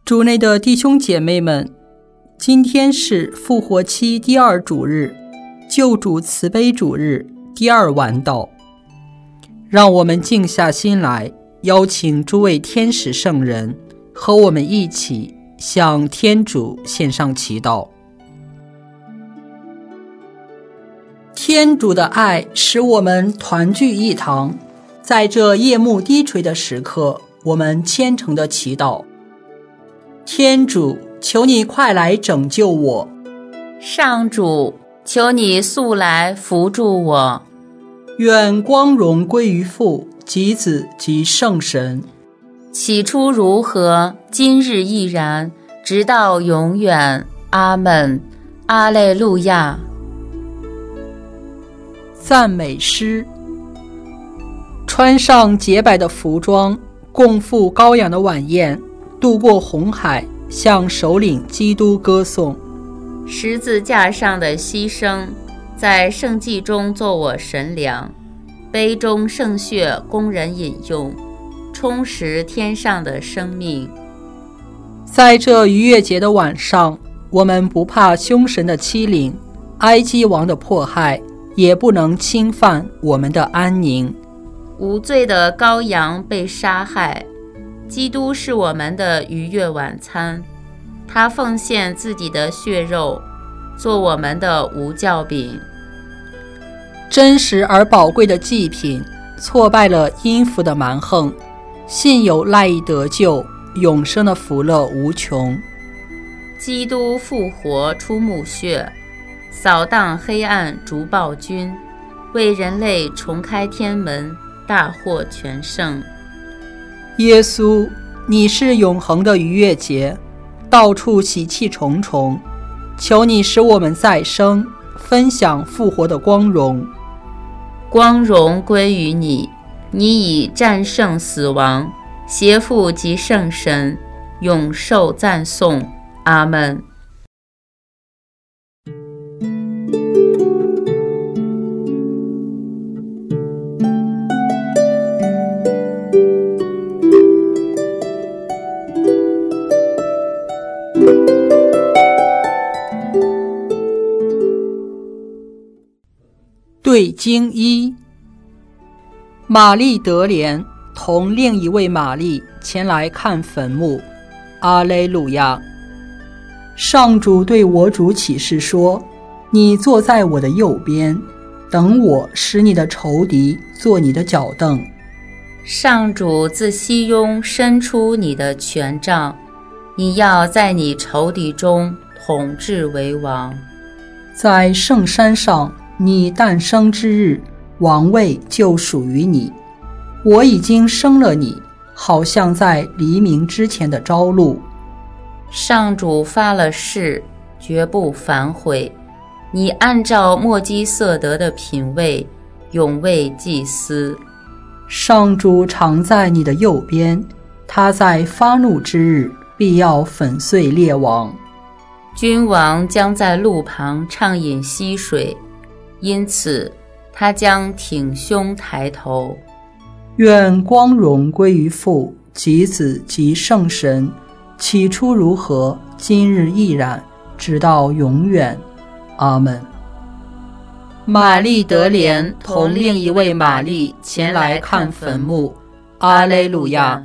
主内的弟兄姐妹们，今天是复活期第二主日，救主慈悲主日第二晚祷。让我们静下心来，邀请诸位天使圣人和我们一起向天主献上祈祷。天主的爱使我们团聚一堂，在这夜幕低垂的时刻，我们虔诚的祈祷。天主，求你快来拯救我。 上主，求你速来扶助我。 愿光荣归于父、及子、及圣神。 起初如何，今日亦然，直到永远。阿们。阿肋路亚。 赞美诗。穿上洁白的服装，共赴羔羊的晚宴，渡过红海，向首领基督歌颂。 十字架上的牺牲，在圣祭中做我神粮，杯中圣血供人饮用，充实天上的生命。 在这逾越节的晚上，我们不怕凶神的欺凌，埃及王的迫害，也不能侵犯我们的安宁。 无罪的羔羊被杀害，基督是我们的逾越晚餐，他奉献自己的血肉，做我们的无酵饼。 真实而宝贵的祭品，挫败了阴府的蛮横，信有赖以得救，永生的福乐无穷。 基督复活出墓穴，扫荡黑暗逐暴君，为人类重开天门，大获全胜。 耶稣，你是永恒的逾越节，到处喜气重重，求你使我们再生，分享复活的光荣。 光荣归于你，你已战胜死亡，邪父及圣神，永受赞颂。阿们。 对经一，玛丽德莲同另一位玛丽前来看坟墓。阿肋路亚。上主对我主启示说，你坐在我的右边，等我使你的仇敌做你的脚凳。 上主自西雍伸出你的权杖，你要在你仇敌中统治为王。 在圣山上，你诞生之日，王位就属于你。我已经生了你，好像在黎明之前的朝露。 上主发了誓，绝不反悔。你按照莫基瑟德的品位，永为祭司。 上主常在你的右边，他在发怒之日，必要粉碎列王。 君王将在路旁畅饮溪水，因此他将挺胸抬头。 愿光荣归于父、及子、及圣神，起初如何，今日亦然，直到永远。阿们。玛丽德莲同另一位玛丽前来看坟墓。阿肋路亚。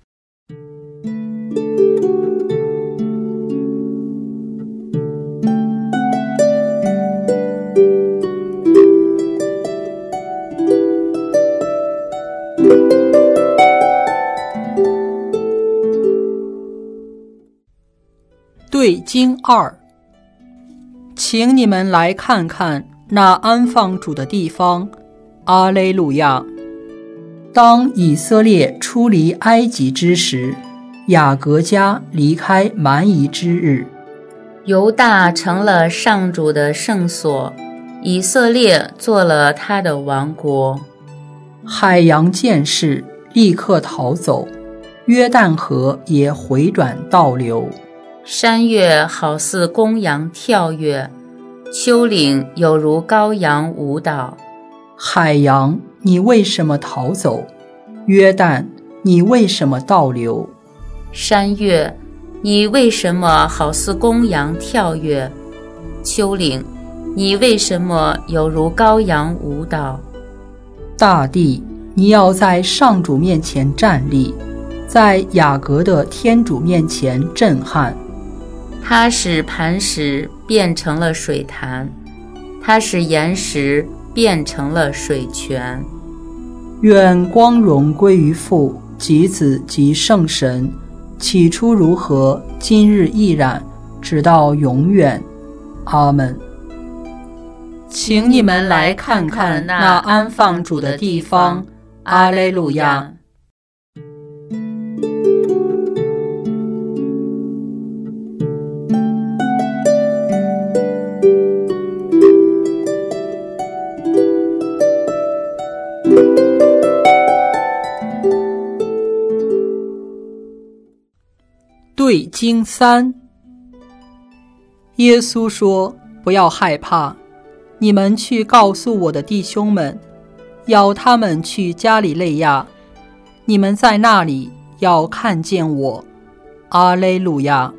对经二，请你们来看看那安放主的地方。阿肋路亚。当以色列出离埃及之时，雅各家离开蛮夷之日， 犹大成了上主的圣所，以色列做了他的王国。 海洋见势，立刻逃走，约旦河也回转倒流。 山岳好似公羊跳跃，丘陵有如羔羊舞蹈。 海洋，你为什么逃走？约旦，你为什么倒流？ 山岳， 你为什么好似公羊跳跃？丘陵，你为什么有如羔羊舞蹈？ 大地，你要在上主面前站立，在雅各的天主面前震撼。 他使磐石变成了水潭，他使岩石变成了水泉。 愿光荣归于父及子及圣神，起初如何，今日亦然，直到永远。阿们。请你们来看看那安放主的地方。阿肋路亚。对经3，耶稣说：“不要害怕，你们去告诉我的弟兄们，要他们去加里肋亚，你们在那里要看见我。”阿肋路亚，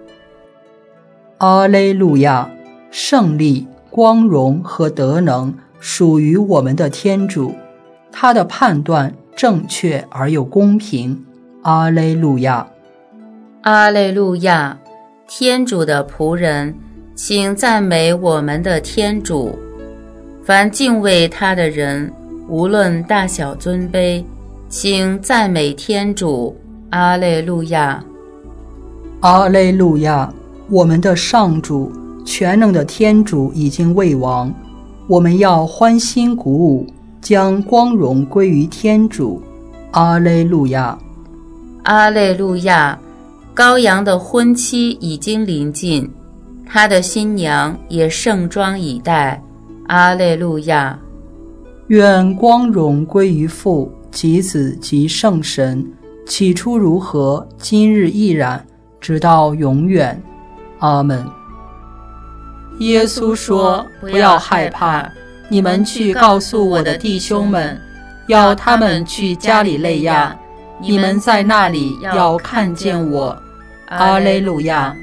阿肋路亚！胜利、光荣和德能属于我们的天主，他的判断正确而又公平。阿肋路亚。 阿肋路亚！天主的仆人，请赞美我们的天主。凡敬畏他的人，无论大小尊卑，请赞美天主。阿肋路亚！ 阿肋路亚！我们的上主，全能的天主已经为王，我们要欢欣鼓舞，将光荣归于天主。阿肋路亚！ 阿肋路亚！羔羊的婚期已经临近，他的新娘也盛装以待。阿肋路亚！ 愿光荣归于父及子及圣神，起初如何，今日亦然，直到永远。阿们。耶稣说：“不要害怕，你们去告诉我的弟兄们，要他们去加里肋亚，你们在那里要看见我。”阿肋路亚。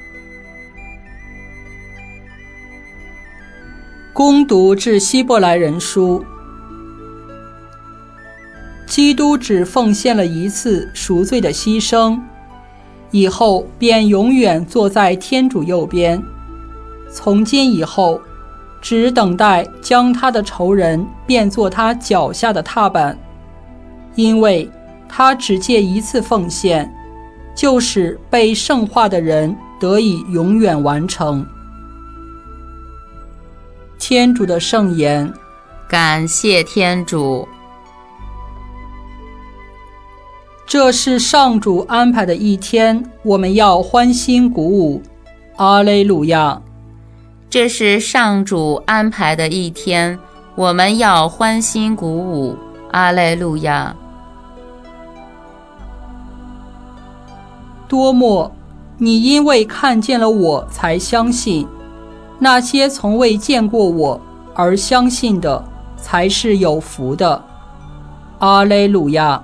恭读致希伯来人书。基督只奉献了一次赎罪的牺牲，以后便永远坐在天主右边，从今以后只等待将他的仇人变作他脚下的踏板，因为他只借一次奉献，就使被圣化的人得以永远完成。天主的圣言。 感谢天主。 这是上主安排的一天，我们要欢欣鼓舞。阿肋路亚。 这是上主安排的一天，我们要欢欣鼓舞。阿肋路亚。 多默，你因为看见了我才相信，那些从未见过我而相信的才是有福的。阿肋路亚。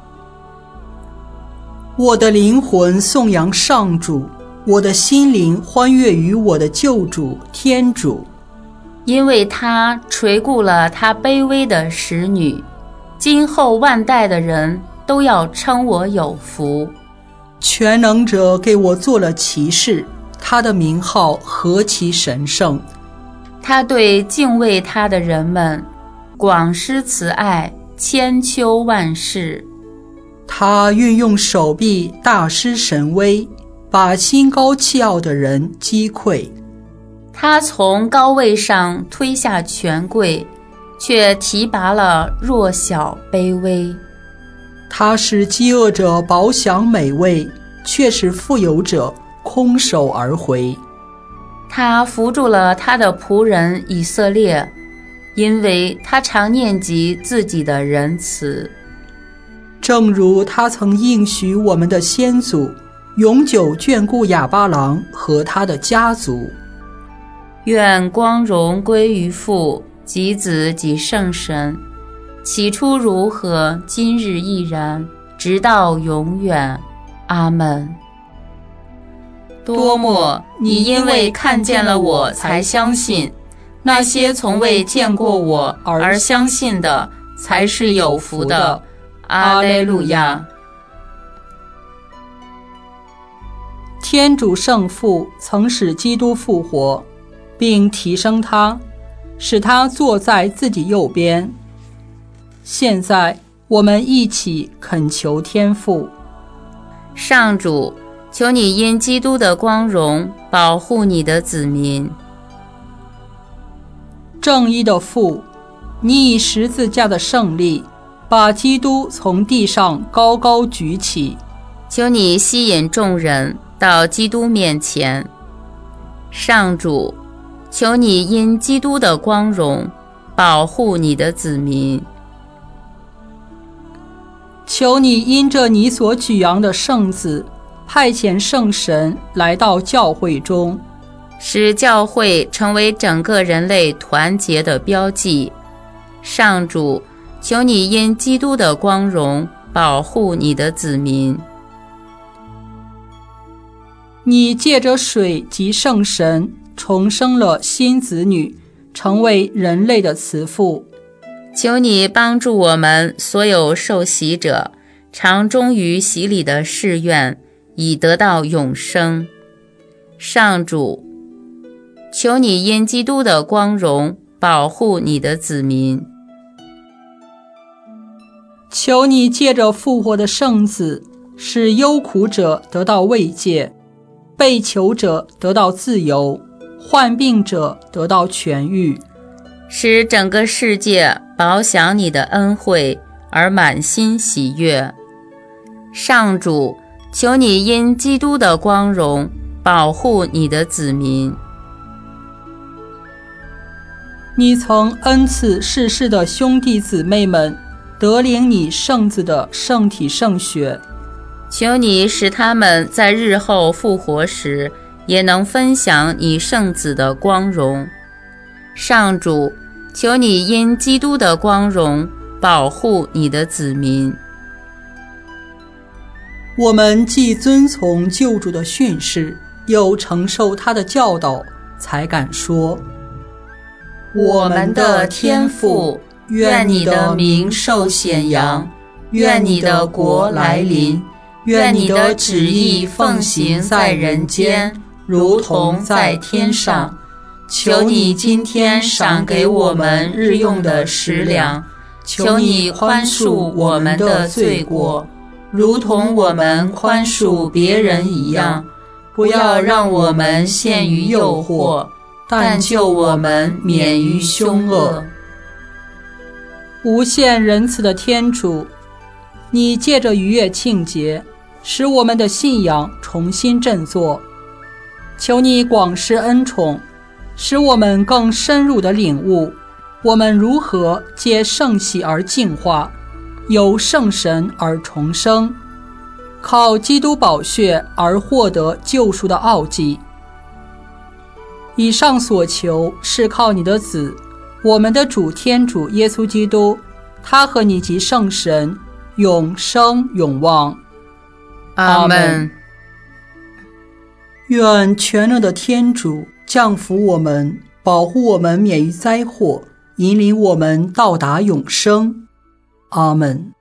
我的灵魂颂扬上主，我的心灵欢悦于我的救主天主， 因为他垂顾了他卑微的使女，今后万代的人都要称我有福。 全能者给我做了骑士，他的名号何其神圣！ 他对敬畏他的人们广施慈爱，千秋万世。 他运用手臂大施神威，把心高气傲的人击溃。 他从高位上推下权贵，却提拔了弱小卑微。 他使饥饿者饱享美味，却使富有者空手而回。 他扶助了他的仆人以色列，因为他常念及自己的仁慈。 正如他曾应许我们的先祖，永久眷顾亚巴郎和他的家族。 愿光荣归于父及子及圣神，起初如何，今日亦然，直到永远。阿们。 多么，你因为看见了我才相信，那些从未见过我而相信的才是有福的。阿肋路亚。 天主圣父曾使基督复活，并提升他，使他坐在自己右边。现在我们一起恳求天父。 上主，求你因基督的光荣保护你的子民。 正义的父，你以十字架的胜利把基督从地上高高举起， 求你吸引众人到基督面前。上主，求你因基督的光荣保护你的子民。 求你因着你所举扬的圣子，派遣圣神来到教会中， 使教会成为整个人类团结的标记。上主，求你因基督的光荣保护你的子民。 你借着水及圣神重生了新子女，成为人类的慈父。 求你帮助我们所有受洗者，常忠于洗礼的誓愿，以得到永生。上主，求你因基督的光荣保护你的子民。 求你借着复活的圣子，使忧苦者得到慰藉，被囚者得到自由，患病者得到痊愈， 使整个世界饱享你的恩惠而满心喜悦。上主，求你因基督的光荣保护你的子民。 你曾恩赐世世的兄弟姊妹们得领你圣子的圣体圣血， 求你使他们在日后复活时也能分享你圣子的光荣。上主，求你因基督的光荣保护你的子民。 我们既遵从救主的训示，又承受他的教导，才敢说： 我们的天父，愿你的名受显扬，愿你的国来临，愿你的旨意奉行在人间，如同在天上。求你今天赏给我们日用的食粮，求你宽恕我们的罪过，如同我们宽恕别人一样，不要让我们陷于诱惑，但救我们免于凶恶。 无限仁慈的天主，你借着逾越庆节，使我们的信仰重新振作。求你广施恩宠，使我们更深入地领悟我们如何借圣洗而净化，由圣神而重生，靠基督宝血而获得救赎的奥迹。以上所求是靠你的子，我们的主天主耶稣基督，他和你及圣神永生永望。 阿们。 愿全能的天主降福我们，保护我们免于灾祸，引领我们到达永生。阿们。